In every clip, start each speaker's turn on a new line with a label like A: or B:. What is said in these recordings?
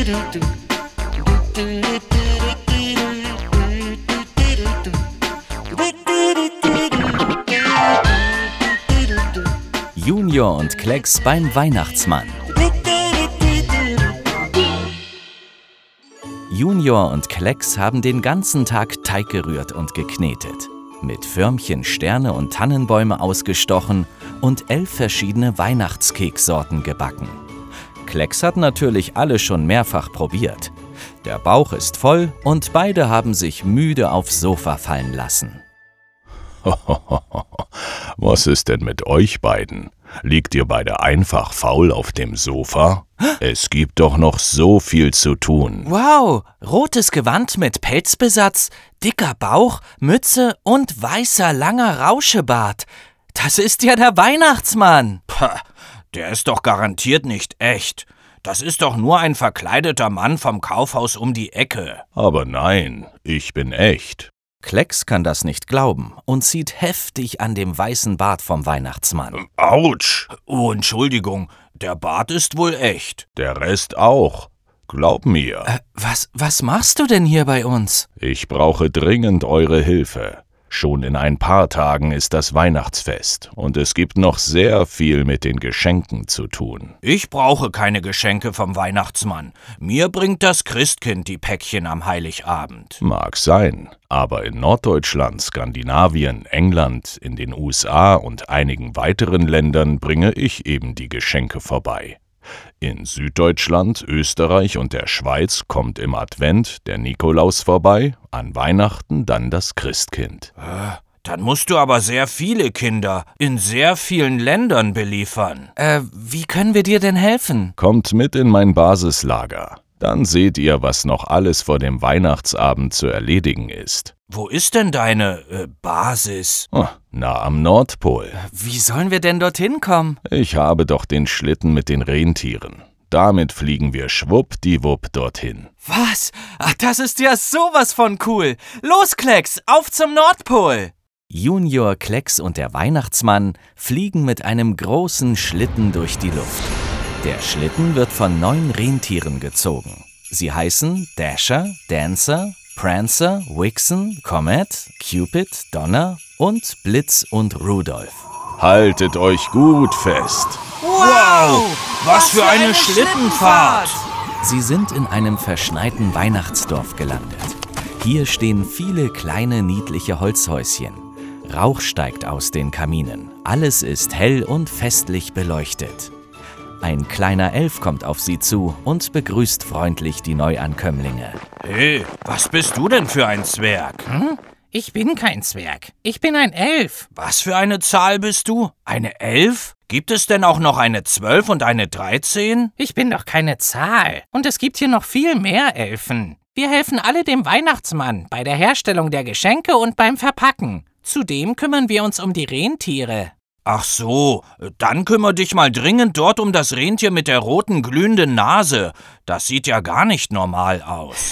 A: Junior und Klecks beim Weihnachtsmann. Junior und Klecks haben den ganzen Tag Teig gerührt und geknetet, mit Förmchen Sterne und Tannenbäume ausgestochen und 11 verschiedene Weihnachtskekssorten gebacken. Klecks hat natürlich alle schon mehrfach probiert. Der Bauch ist voll und beide haben sich müde aufs Sofa fallen lassen.
B: Was ist denn mit euch beiden? Liegt ihr beide einfach faul auf dem Sofa? Es gibt doch noch so viel zu tun.
A: Wow, rotes Gewand mit Pelzbesatz, dicker Bauch, Mütze und weißer langer Rauschebart. Das ist ja der Weihnachtsmann.
C: Pah, der ist doch garantiert nicht echt. Das ist doch nur ein verkleideter Mann vom Kaufhaus um die Ecke.
B: Aber nein, ich bin echt.
A: Klecks kann das nicht glauben und zieht heftig an dem weißen Bart vom Weihnachtsmann.
B: Autsch!
C: Oh, Entschuldigung, der Bart ist wohl echt.
B: Der Rest auch. Glaub mir.
A: Was machst du denn hier bei uns?
B: Ich brauche dringend eure Hilfe. Schon in ein paar Tagen ist das Weihnachtsfest und es gibt noch sehr viel mit den Geschenken zu tun.
C: Ich brauche keine Geschenke vom Weihnachtsmann. Mir bringt das Christkind die Päckchen am Heiligabend.
B: Mag sein, aber in Norddeutschland, Skandinavien, England, in den USA und einigen weiteren Ländern bringe ich eben die Geschenke vorbei. In Süddeutschland, Österreich und der Schweiz kommt im Advent der Nikolaus vorbei, an Weihnachten dann das Christkind.
C: Dann musst du aber sehr viele Kinder in sehr vielen Ländern beliefern.
A: Wie können wir dir denn helfen?
B: Kommt mit in mein Basislager. Dann seht ihr, was noch alles vor dem Weihnachtsabend zu erledigen ist.
C: Wo ist denn deine Basis?
B: Na, am Nordpol.
A: Wie sollen wir denn dorthin kommen?
B: Ich habe doch den Schlitten mit den Rentieren. Damit fliegen wir schwuppdiwupp dorthin.
A: Was? Ach, das ist ja sowas von cool. Los, Klecks, auf zum Nordpol! Junior, Klecks und der Weihnachtsmann fliegen mit einem großen Schlitten durch die Luft. Der Schlitten wird von 9 Rentieren gezogen. Sie heißen Dasher, Dancer, Prancer, Vixen, Comet, Cupid, Donner und Blitz und Rudolph.
B: Haltet euch gut fest.
C: Wow, was für eine Schlittenfahrt!
A: Sie sind in einem verschneiten Weihnachtsdorf gelandet. Hier stehen viele kleine, niedliche Holzhäuschen. Rauch steigt aus den Kaminen. Alles ist hell und festlich beleuchtet. Ein kleiner Elf kommt auf sie zu und begrüßt freundlich die Neuankömmlinge.
C: Hey, was bist du denn für ein Zwerg?
D: Ich bin kein Zwerg. Ich bin ein Elf.
C: Was für eine Zahl bist du? Eine 11? Gibt es denn auch noch eine 12 und eine 13?
D: Ich bin doch keine Zahl. Und es gibt hier noch viel mehr Elfen. Wir helfen alle dem Weihnachtsmann bei der Herstellung der Geschenke und beim Verpacken. Zudem kümmern wir uns um die Rentiere.
C: Ach so, dann kümmere dich mal dringend dort um das Rentier mit der roten glühenden Nase. Das sieht ja gar nicht normal aus.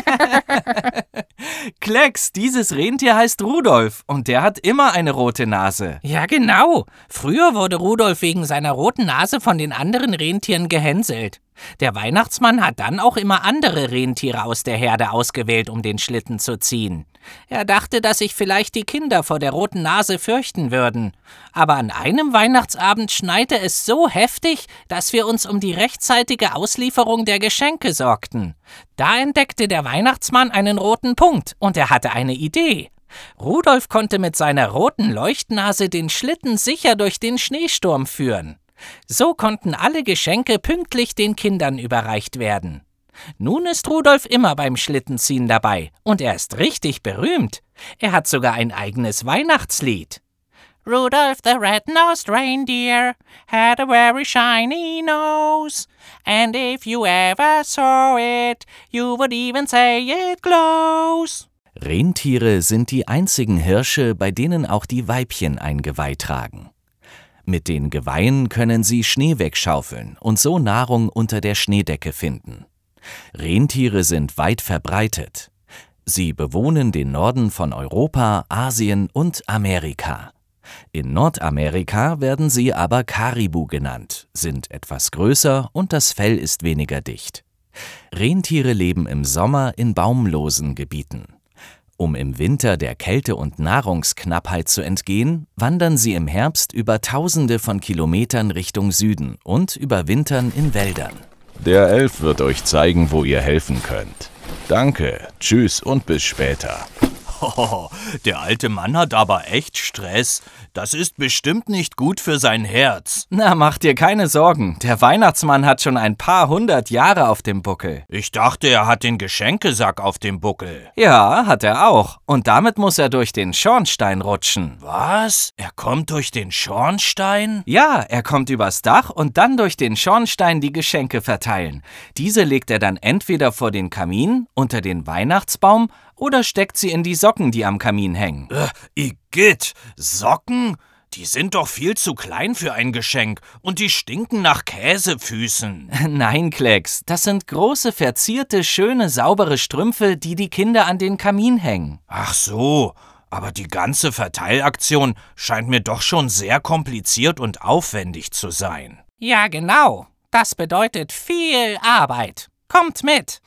A: Klecks, dieses Rentier heißt Rudolf und der hat immer eine rote Nase.
D: Ja, genau. Früher wurde Rudolf wegen seiner roten Nase von den anderen Rentieren gehänselt. Der Weihnachtsmann hat dann auch immer andere Rentiere aus der Herde ausgewählt, um den Schlitten zu ziehen. Er dachte, dass sich vielleicht die Kinder vor der roten Nase fürchten würden. Aber an einem Weihnachtsabend schneite es so heftig, dass wir uns um die rechtzeitige Auslieferung der Geschenke sorgten. Da entdeckte der Weihnachtsmann einen roten Punkt und er hatte eine Idee. Rudolf konnte mit seiner roten Leuchtnase den Schlitten sicher durch den Schneesturm führen. So konnten alle Geschenke pünktlich den Kindern überreicht werden. Nun ist Rudolf immer beim Schlittenziehen dabei und er ist richtig berühmt. Er hat sogar ein eigenes Weihnachtslied. Rudolph the red-nosed reindeer had a very shiny nose, and if you ever saw it, you would even say it glows.
A: Rentiere sind die einzigen Hirsche, bei denen auch die Weibchen ein Geweih tragen. Mit den Geweihen können sie Schnee wegschaufeln und so Nahrung unter der Schneedecke finden. Rentiere sind weit verbreitet. Sie bewohnen den Norden von Europa, Asien und Amerika. In Nordamerika werden sie aber Karibu genannt, sind etwas größer und das Fell ist weniger dicht. Rentiere leben im Sommer in baumlosen Gebieten. Um im Winter der Kälte und Nahrungsknappheit zu entgehen, wandern sie im Herbst über Tausende von Kilometern Richtung Süden und überwintern in Wäldern.
B: Der Elf wird euch zeigen, wo ihr helfen könnt. Danke, tschüss und bis später.
C: Oh, der alte Mann hat aber echt Stress. Das ist bestimmt nicht gut für sein Herz.
A: Na, mach dir keine Sorgen. Der Weihnachtsmann hat schon ein paar 100 Jahre auf dem Buckel.
C: Ich dachte, er hat den Geschenkesack auf dem Buckel.
A: Ja, hat er auch. Und damit muss er durch den Schornstein rutschen.
C: Was? Er kommt durch den Schornstein?
A: Ja, er kommt übers Dach und dann durch den Schornstein die Geschenke verteilen. Diese legt er dann entweder vor den Kamin, unter den Weihnachtsbaum oder steckt sie in die Socken, die am Kamin hängen.
C: Igitt, Socken? Die sind doch viel zu klein für ein Geschenk und die stinken nach Käsefüßen.
A: Nein, Klecks, das sind große, verzierte, schöne, saubere Strümpfe, die die Kinder an den Kamin hängen.
C: Ach so, aber die ganze Verteilaktion scheint mir doch schon sehr kompliziert und aufwendig zu sein.
D: Ja, genau. Das bedeutet viel Arbeit. Kommt mit.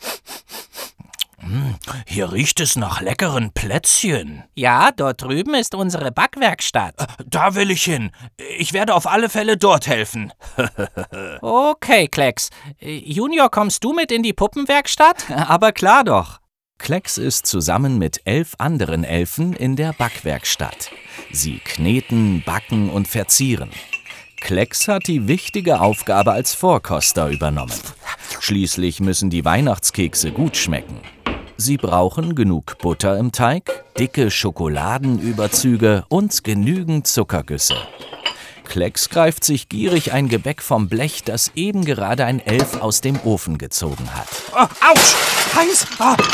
C: Hier riecht es nach leckeren Plätzchen.
D: Ja, dort drüben ist unsere Backwerkstatt.
C: Da will ich hin. Ich werde auf alle Fälle dort helfen.
D: Okay, Klecks. Junior, kommst du mit in die Puppenwerkstatt?
A: Aber klar doch. Klecks ist zusammen mit 11 anderen Elfen in der Backwerkstatt. Sie kneten, backen und verzieren. Klecks hat die wichtige Aufgabe als Vorkoster übernommen. Schließlich müssen die Weihnachtskekse gut schmecken. Sie brauchen genug Butter im Teig, dicke Schokoladenüberzüge und genügend Zuckergüsse. Klecks greift sich gierig ein Gebäck vom Blech, das eben gerade ein Elf aus dem Ofen gezogen hat.
C: Autsch! Heiß!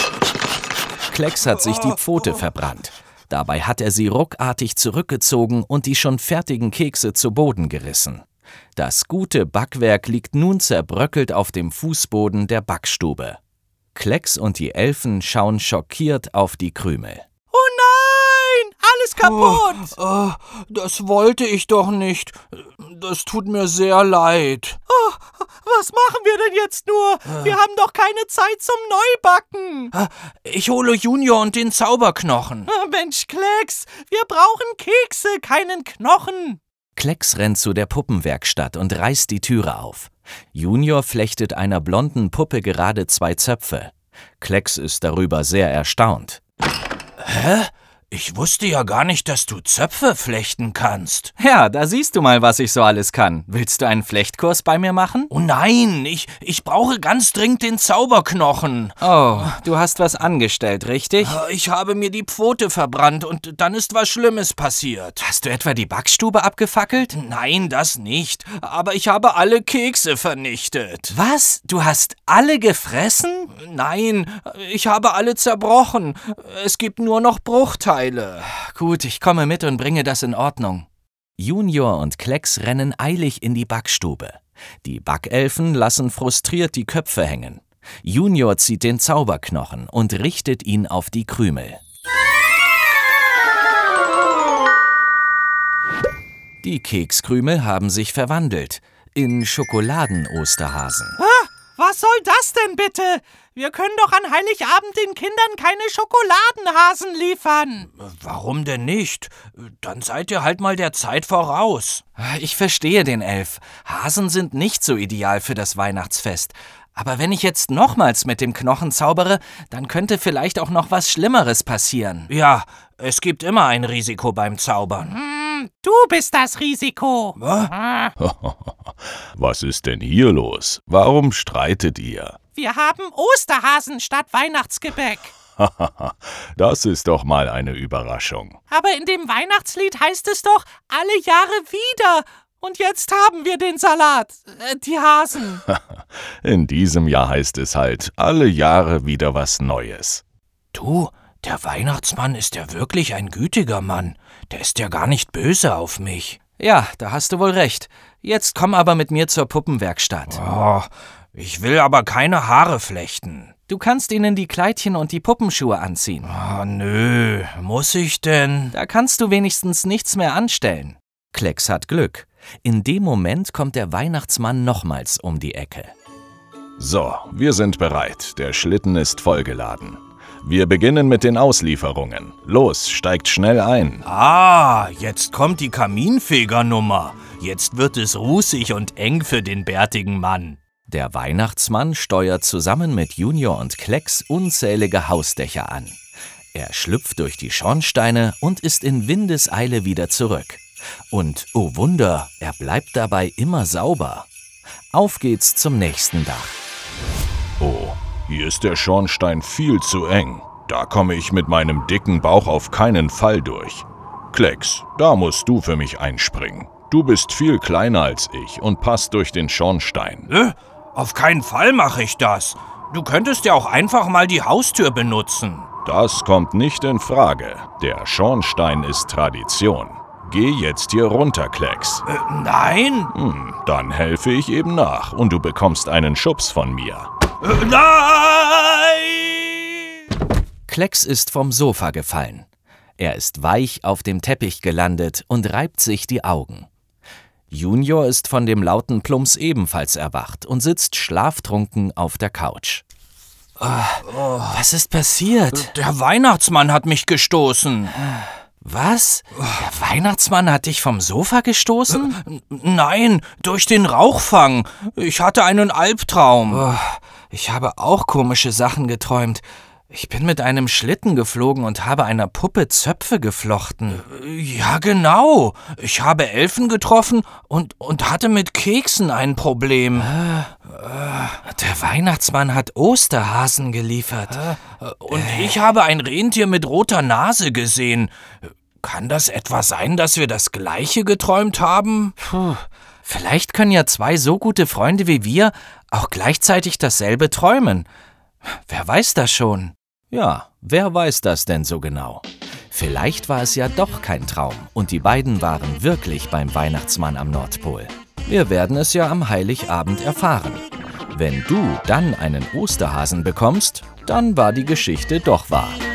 A: Klecks hat sich die Pfote verbrannt. Dabei hat er sie ruckartig zurückgezogen und die schon fertigen Kekse zu Boden gerissen. Das gute Backwerk liegt nun zerbröckelt auf dem Fußboden der Backstube. Klecks und die Elfen schauen schockiert auf die Krümel.
D: Oh nein! Alles kaputt!
C: Das wollte ich doch nicht. Das tut mir sehr leid.
D: Oh, was machen wir denn jetzt nur? Wir haben doch keine Zeit zum Neubacken.
C: Ich hole Junior und den Zauberknochen.
D: Mensch, Klecks, wir brauchen Kekse, keinen Knochen.
A: Klecks rennt zu der Puppenwerkstatt und reißt die Türe auf. Junior flechtet einer blonden Puppe gerade 2 Zöpfe. Klecks ist darüber sehr erstaunt.
C: Hä? Ich wusste ja gar nicht, dass du Zöpfe flechten kannst.
A: Ja, da siehst du mal, was ich so alles kann. Willst du einen Flechtkurs bei mir machen?
C: Oh nein, ich brauche ganz dringend den Zauberknochen.
A: Oh, du hast was angestellt, richtig?
C: Ich habe mir die Pfote verbrannt und dann ist was Schlimmes passiert.
A: Hast du etwa die Backstube abgefackelt?
C: Nein, das nicht. Aber ich habe alle Kekse vernichtet.
A: Was? Du hast alle gefressen?
C: Nein, ich habe alle zerbrochen. Es gibt nur noch Bruchteile.
A: Gut, ich komme mit und bringe das in Ordnung. Junior und Klecks rennen eilig in die Backstube. Die Backelfen lassen frustriert die Köpfe hängen. Junior zieht den Zauberknochen und richtet ihn auf die Krümel. Die Kekskrümel haben sich verwandelt in Schokoladen-Osterhasen.
D: Was soll das denn bitte? Wir können doch an Heiligabend den Kindern keine Schokoladenhasen liefern.
C: Warum denn nicht? Dann seid ihr halt mal der Zeit voraus.
A: Ich verstehe den Elf. Hasen sind nicht so ideal für das Weihnachtsfest. Aber wenn ich jetzt nochmals mit dem Knochen zaubere, dann könnte vielleicht auch noch was Schlimmeres passieren.
C: Ja, es gibt immer ein Risiko beim Zaubern.
D: Du bist das Risiko.
B: Was ist denn hier los? Warum streitet ihr?
D: Wir haben Osterhasen statt Weihnachtsgebäck.
B: Das ist doch mal eine Überraschung.
D: Aber in dem Weihnachtslied heißt es doch, alle Jahre wieder. Und jetzt haben wir den Salat, die Hasen.
B: In diesem Jahr heißt es halt, alle Jahre wieder was Neues.
C: Du, der Weihnachtsmann ist ja wirklich ein gütiger Mann. Der ist ja gar nicht böse auf mich.
A: Ja, da hast du wohl recht. Jetzt komm aber mit mir zur Puppenwerkstatt.
C: Oh, ich will aber keine Haare flechten.
A: Du kannst ihnen die Kleidchen und die Puppenschuhe anziehen.
C: Oh, nö, muss ich denn?
A: Da kannst du wenigstens nichts mehr anstellen. Klecks hat Glück. In dem Moment kommt der Weihnachtsmann nochmals um die Ecke.
B: So, wir sind bereit. Der Schlitten ist vollgeladen. Wir beginnen mit den Auslieferungen. Los, steigt schnell ein.
C: Ah, jetzt kommt die Kaminfegernummer. Jetzt wird es rußig und eng für den bärtigen Mann.
A: Der Weihnachtsmann steuert zusammen mit Junior und Klecks unzählige Hausdächer an. Er schlüpft durch die Schornsteine und ist in Windeseile wieder zurück. Und, oh Wunder, er bleibt dabei immer sauber. Auf geht's zum nächsten Dach.
B: Oh, hier ist der Schornstein viel zu eng. Da komme ich mit meinem dicken Bauch auf keinen Fall durch. Klecks, da musst du für mich einspringen. Du bist viel kleiner als ich und passt durch den Schornstein.
C: Auf keinen Fall mache ich das. Du könntest ja auch einfach mal die Haustür benutzen.
B: Das kommt nicht in Frage. Der Schornstein ist Tradition. Geh jetzt hier runter, Klecks.
C: Nein.
B: Dann helfe ich eben nach und du bekommst einen Schubs von mir.
C: Nein!
A: Klecks ist vom Sofa gefallen. Er ist weich auf dem Teppich gelandet und reibt sich die Augen. Junior ist von dem lauten Plumps ebenfalls erwacht und sitzt schlaftrunken auf der Couch. Was ist passiert?
C: Der Weihnachtsmann hat mich gestoßen.
A: Was? Der Weihnachtsmann hat dich vom Sofa gestoßen?
C: Nein, durch den Rauchfang. Ich hatte einen Albtraum.
A: Ich habe auch komische Sachen geträumt. Ich bin mit einem Schlitten geflogen und habe einer Puppe Zöpfe geflochten.
C: Ja, genau. Ich habe Elfen getroffen und hatte mit Keksen ein Problem.
A: Der Weihnachtsmann hat Osterhasen geliefert.
C: Und ich habe ein Rentier mit roter Nase gesehen. Kann das etwa sein, dass wir das Gleiche geträumt haben?
A: Vielleicht können ja zwei so gute Freunde wie wir auch gleichzeitig dasselbe träumen. Wer weiß das schon? Ja, wer weiß das denn so genau? Vielleicht war es ja doch kein Traum und die beiden waren wirklich beim Weihnachtsmann am Nordpol. Wir werden es ja am Heiligabend erfahren. Wenn du dann einen Osterhasen bekommst, dann war die Geschichte doch wahr.